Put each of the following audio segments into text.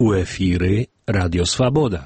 У эфіры Радіо Свабода.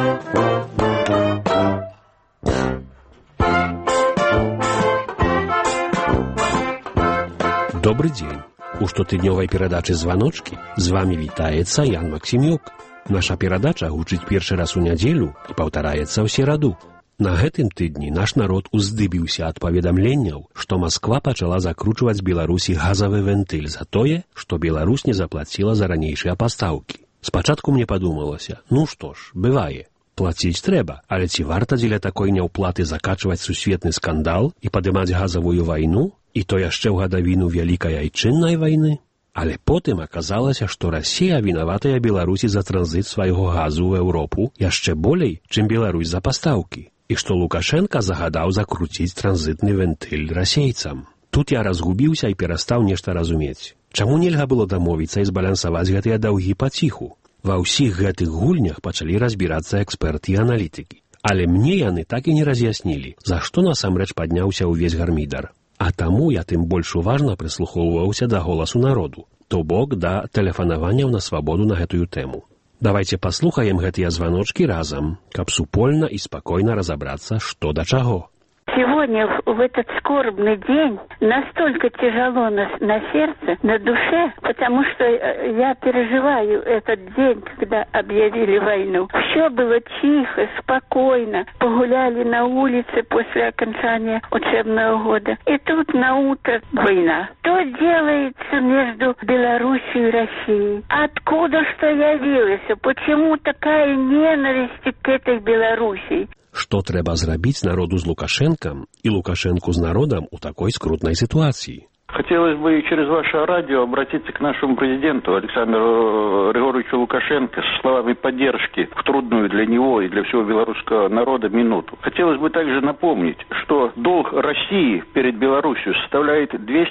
Добрый дзень. У штотыднёвай перадачы «Званочкі» з вами вітаецца Ян Максімюк. Наша перадача гучыць першы раз у нядзелю і паўтараецца ў сераду. На гэтым тыдні наш народ уздыбіўся ад паведамленняў, што Масква пачала закручваць Беларусі газавы вентыль за тое, што Беларусь не заплаціла за ранейшыя пастаўкі. Спачатку мне падумалася, ну што ж, бывае. Плаціць трэба, але ці варта дзеля такой няўплаты закачваць сусветны скандал і падымаць газавую вайну, і то яшчэ ў гадавіну вялікай айчыннай вайны? Але потым аказалася, што Расія вінаватая Беларусі за транзіт свайго газу ў Еўропу яшчэ болей, чым Беларусь за пастаўкі, і што Лукашенка загадаў закруціць транзітны вентыль расейцам. Тут я разгубіўся і перастаў нешта разумець. Чаму нельга было дамовіцца і збалансаваць гэтыя даўгі паціху? Ва ўсіх гэтых гульнях пачалі разбірацца эксперты і аналітыкі. Але мне яны так і не раз'яснілі, за што насамрэч падняўся ўвесь гармідар. А таму я тым больш уважна прыслухоўваўся да голасу народу, то бок да тэлефанаванняў на свабоду на гэтую тэму. Давайте паслухаем гэтыя званочкі разам, каб супольна і спакойна разабрацца, што да чаго. Сегодня, в этот скорбный день, настолько тяжело на сердце, на душе, потому что я переживаю этот день, когда объявили войну. Все было тихо, спокойно, погуляли на улице после окончания учебного года. И тут на утро война. Что делается между Белоруссией и Россией? Откуда что явилось? Почему такая ненависть к этой Белоруссии? Што трэба зрабіць народу з Лукашэнкам і Лукашэнку з народам у такой скрутнай ситуации? Хотелось бы через ваше радио обратиться к нашему президенту Александру Григорьевичу Лукашенко с словами поддержки в трудную для него и для всего белорусского народа минуту. Хотелось бы также напомнить, что долг России перед Беларусью составляет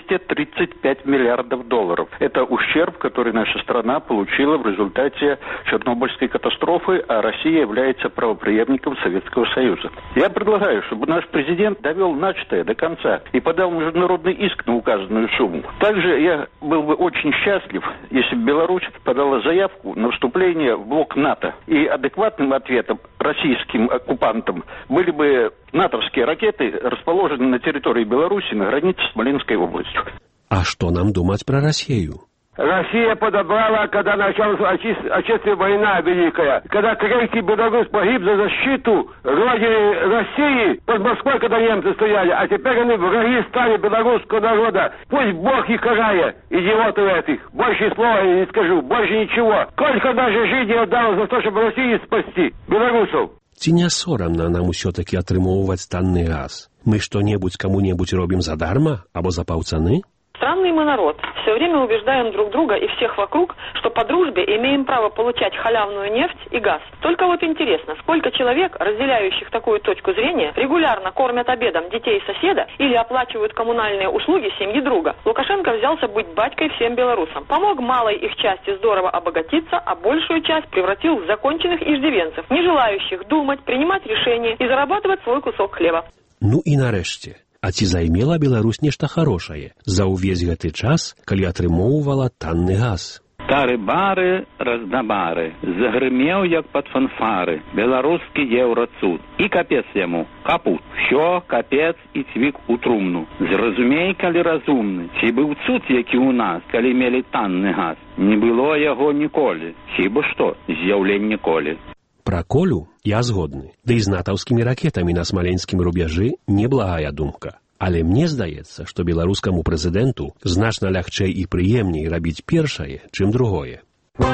235 миллиардов долларов. Это ущерб, который наша страна получила в результате Чернобыльской катастрофы, а Россия является правопреемником Советского Союза. Я предлагаю, чтобы наш президент довел начатое до конца и подал международный иск на указанную сумму. Также я был бы очень счастлив, если бы Беларусь подала заявку на вступление в блок НАТО. И адекватным ответом российским оккупантам были бы натовские ракеты, расположенные на территории Беларуси на границе с Смоленской областью. А что нам думать про Россию? Россия подобрала, когда началась отечественная война великая, когда третий белорус погиб за защиту родины России под Москвой, когда немцы стояли, а теперь они враги стали белорусского народа. Пусть Бог их карает, идиотов этих. Больше слова я не скажу, больше ничего. Сколько даже жизни отдал за то, чтобы Россию спасти, белорусов. Ці не сорамна нам усё-таки атрымоўваць танны газ? Мы што-небудзь каму-небудзь робім задарма або за паўцаны? Странный мы народ. Все время убеждаем друг друга и всех вокруг, что по дружбе имеем право получать халявную нефть и газ. Только вот интересно, сколько человек, разделяющих такую точку зрения, регулярно кормят обедом детей соседа или оплачивают коммунальные услуги семьи друга. Лукашенко взялся быть батькой всем белорусам. Помог малой их части здорово обогатиться, а большую часть превратил в законченных иждивенцев, не желающих думать, принимать решения и зарабатывать свой кусок хлеба. Ну и нарэшце. А ці займела Беларусь нешта хорошае за ўвесь гэты час, калі атрымоўвала танны газ? Тары-бары, раздабары, загрымеў, як пад фанфары, беларускі еўрацуд. І капец яму, капут. Всё, капец і цвік у трумну. Зразумей, калі разумны, ці быў цуд, які ў нас, калі мелі танны газ. Не было яго ніколі, хіба што, з'яўленне колі. Пра Колю я згодны, ды і з натаўскімі ракетамі на смаленскім рубяжы неблагая думка. Але мне здаецца, што беларускаму прэзідэнту значна лягчэй і прыемней рабіць першае, чым другое.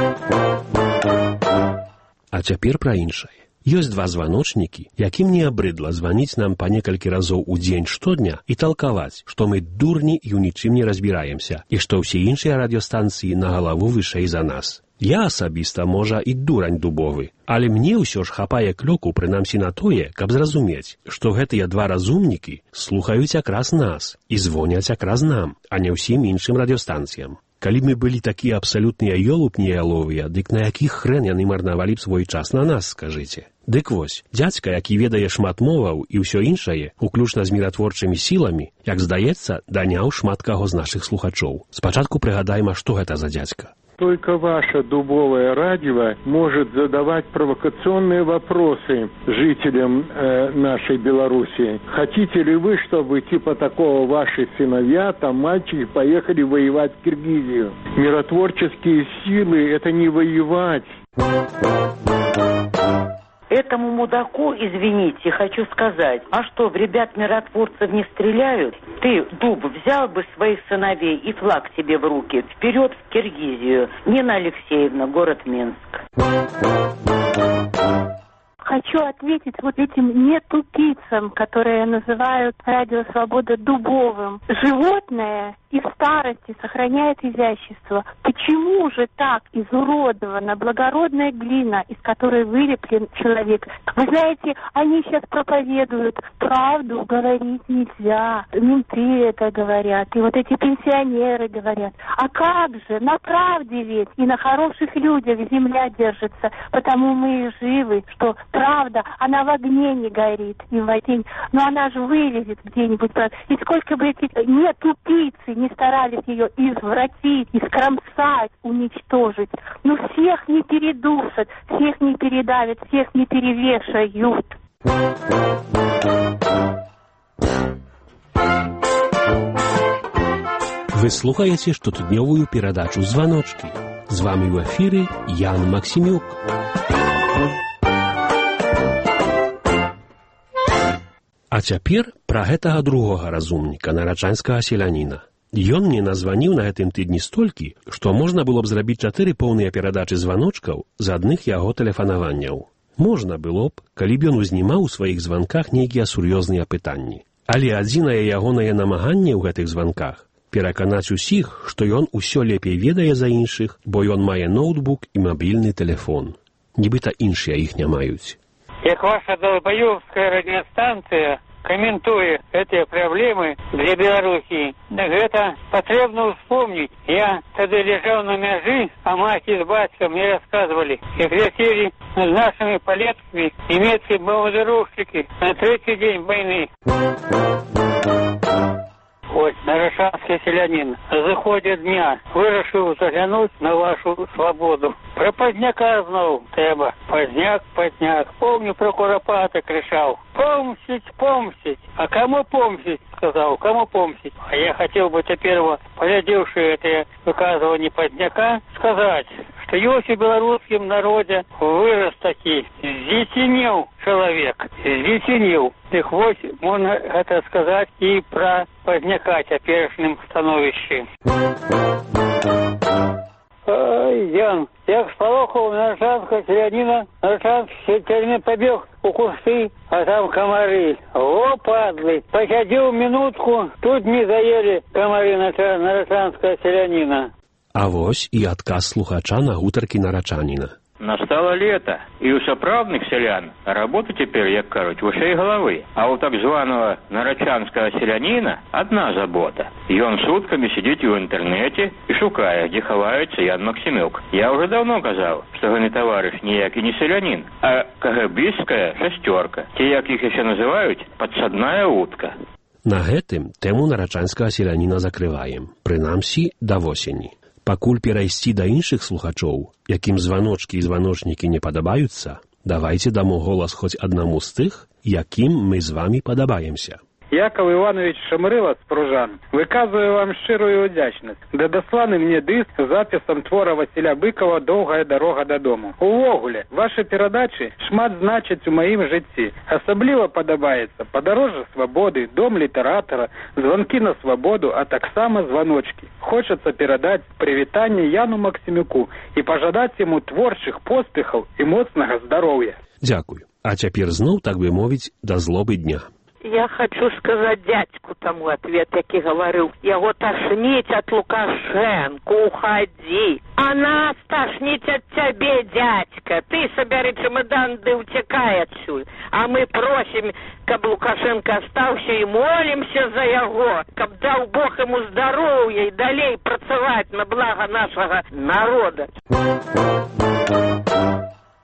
А цяпер пра іншае. Ёсць два званочнікі, якім не абрыдла званіць нам па некалькі разоў у дзень штодня і талкаваць, што мы дурні і ў нічым не разбіраемся, і што ўсе іншыя радыёстанцыі на галаву вышэй за нас. Я асабіста, можа, і дурань дубовы, але мне ўсё ж хапае клёку прынамсі на тое, каб зразумець, што гэтыя два разумнікі слухаюць якраз нас і звоняць якраз нам, а не ўсім іншым радыёстанцыям. Калі мы былі такія абсалютныя ёлупні яловыя, дык на якіх хрэн яны марнавалі б свой час на нас, скажыце? Дык вось, дзядзька, які ведае шмат моваў і ўсё іншае, уключна з міратворчымі сіламі, як здаецца, даняў шмат каго з нашых слухачоў. Спачатку прыгадайма, што гэта за дзядзька. только ваше дубовое радио может задавать провокационные вопросы жителям нашей Белоруссии. Хотите ли вы, чтобы типа такого ваши сыновья, там мальчики, поехали воевать в Киргизию? Миротворческие силы – это не воевать. Этому мудаку, извините, хочу сказать, а что, в ребят-миротворцев не стреляют? Ты, дуб, взял бы своих сыновей и флаг тебе в руки. Вперед в Киргизию. Нина Алексеевна, город Минск. Хочу ответить вот этим нетупицам, которые называют Радио Свобода дубовым. Животное и в старости сохраняет изящество. Почему же так изуродована благородная глина, из которой вылеплен человек? Вы знаете, они сейчас проповедуют, правду говорить нельзя. Менты это говорят, и вот эти пенсионеры говорят. А как же, на правде ведь и на хороших людях земля держится, потому мы и живы, что правда, она в огне не горит, и в воде, но она же вылезет где-нибудь. И сколько бы эти нетупицы не старались ее извратить, искромсать, уничтожить, но всех не передушат, всех не передавят, всех не перевешают. Вы слухаете штотыднёвую перадачу «Звоночки». З вами в эфире Ян Максимюк. А цяпер пра гэтага другога разумніка, нарачанскага селяніна. Ён мне названіў на гэтым тыдні столькі, што можна было б зрабіць 4 поўныя перадачы званочкаў з адных яго тэлефанаванняў. Можна было б, калі б ён узнімаў у сваіх званках нейкія сур'ёзныя пытанні. Але адзінае ягонае намаганне ў гэтых званках пераканаць усіх, што ён усё лепей ведае за іншых, бо ён мае ноутбук і мабільны тэлефон. Нібыта іншыя іх не маюць. Як ваша долбоёвская радиостанция комментует эти проблемы для Белоруссии, так это потребно вспомнить. Я тогда лежал на мяжи, а мать с батьком мне рассказывали, как летели над нашими палетками немецкие бомбардировщики на 3-й день войны. Ось, нарочанский селянин, заходит дня, вырашил заглянуть на вашу свободу. Про поздняка знал треба. Поздняк, помню, про Куропата кричал. Помстить. А кому помстить? Сказал, кому помстить? А я хотел бы теперь, поглядевши это выказывание поздняка, сказать, что есть в белорусском народе вырос таки, зетенел человек, зетенел. Так вот, можно это сказать и про поздняка теперешнем становище. Ян, я сполохал нарочанского селянина, нарочанский селянин побег у кусты, а там комары. О, падлы! Посидел минутку, тут не заели комары нарочанского селянина. А вось і адказ слухача на гутаркі нарачаніна. Настало лето, и у соправных селян работа теперь, як кажуть, выше головы. А у так званого нарочанского селянина одна забота. И он сутками сидит в интернете и шукая, где ховается Ян Максимюк. Я уже давно казал, что он товарищ ніякий не селянин, а КГБистская шестерка. Те, як их еще называют, подсадная утка. На гэтым тэму нарачанскага селяніна закрываем, прынамсі да восені. Пакуль перайсці да іншых слухачоў, якім званочкі і званочнікі не падабаюцца, давайце дамо голас хоць аднаму з тых, якім мы з вамі падабаемся. Яков Иванович Шамрыла з Пружан. Выказываю вам шчырую удзячнасць. Дадасланы мне дыск з запісам твора Васіля Быкова «Доўгая дарога дадому». Увогуле, ваши перадачы шмат значаць у маім жыцці. Асабліва падабаецца «Падарожжа свабоды», «Дом літаратара», «Званкі на свабоду», а таксама «Званочкі». Хочацца перадаць прывітанне Яну Максимюку і пажадаць яму творчых поспехаў і моцнага здароўя. Дзякуй. А цяпер зноў, так бы мовіць, да злобы дня. Я хочу сказать дядьку тому ответ, який говорил, его тошнить от Лукашенко, уходи. А нас тошнить от тебе, дядька. Ты собери чемодан, да утекай отсюда. А мы просим, каб Лукашенко остался и молимся за его, каб дал Бог ему здоровья и далей працевать на благо нашего народа.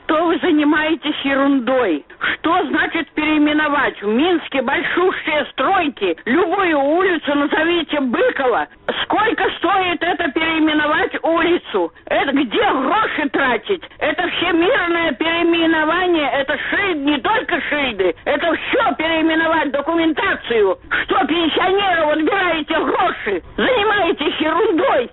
Что вы занимаетесь ерундой? Что значит переименовать? В Минске большущие стройки. Любую улицу назовите Быкова. Сколько стоит это переименовать улицу? Это где гроши тратить? Это всемирное переименование. Это не только шильды. Это все переименовать, документацию. Что пенсионеров отбираете гроши? Занимаетесь ерундой.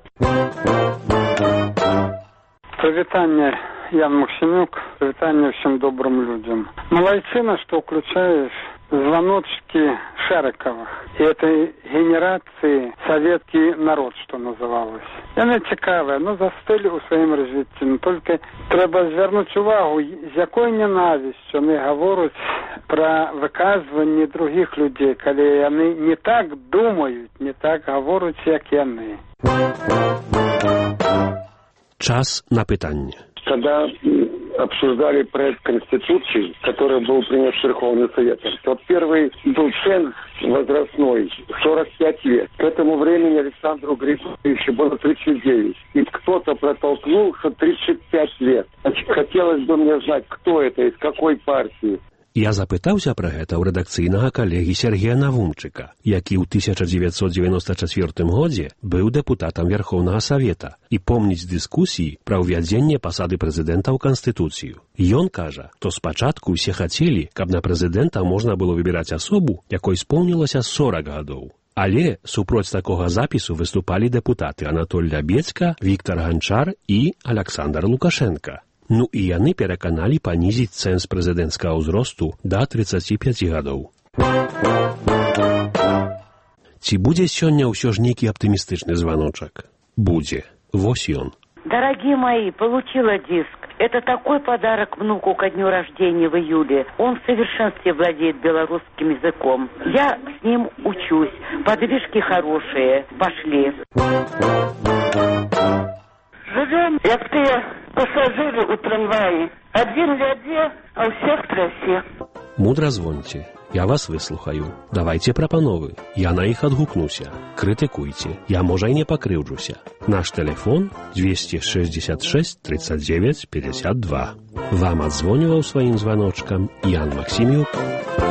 Привитание, Ян Максимюк. Привитание всем добрым людям. Молодчина, что включаешь звоночки Шариковых. И этой генерации советский народ, что называлось. Яны цікаве, застили у своїм розвитті. Тільки треба звернути увагу, з якою ненавистю вони говорять про виказування других людей, коли вони не так думають, не так говорять, як вони. Час на питання. Когда обсуждали проект Конституции, который был принят Верховным Советом, то первый был цен возрастной 45 лет. К этому времени Александру Григорьевичу было 39. И кто-то протолкнул, что 35 лет. Значит, хотелось бы мне знать, кто это, из какой партии. Я запытаўся пра гэта ў рэдакцыйнага калегі Сергея Навумчыка, які ў 1994 годзе быў дэпутатам Верхоўнага Савета і помніць дыскусіі пра ўвядзенне пасады прэзідэнта ў Канстытуцыю. Ён кажа, што спачатку ўсе хацелі, каб на прэзідэнта можна было выбіраць асобу, якой споўнілася 40 гадоў. Але супроць такога запісу выступалі дэпутаты Анатоль Лябецька, Віктор Ганчар і Александр Лукашенко. І яны пераканалі панізіць цэнз прэзідэнцкага ўзросту да 35 гадоў. Ці будзе сёння ўсё ж нейкі аптымістычны званочак? Будзе. Вось ён. Дорогие мои, получила диск. Это такой подарок внуку ко дню рождения в июле. Он в совершенстве владеет белорусским языком. Я с ним учусь. Подвижки хорошие. Пошли. Живем, як те пассажиры у трамваі. Один в лядзе, а ўсіх трасе. Мудра звоньце. Я вас выслухаю. Давайте прапановы. Я на іх адгукнуся. Крытыкуйце. Я, можа, і не пакрыўджуся. Наш телефон 266 39 52. Вам адзвоніваў сваім званочкам Ян Максимюк.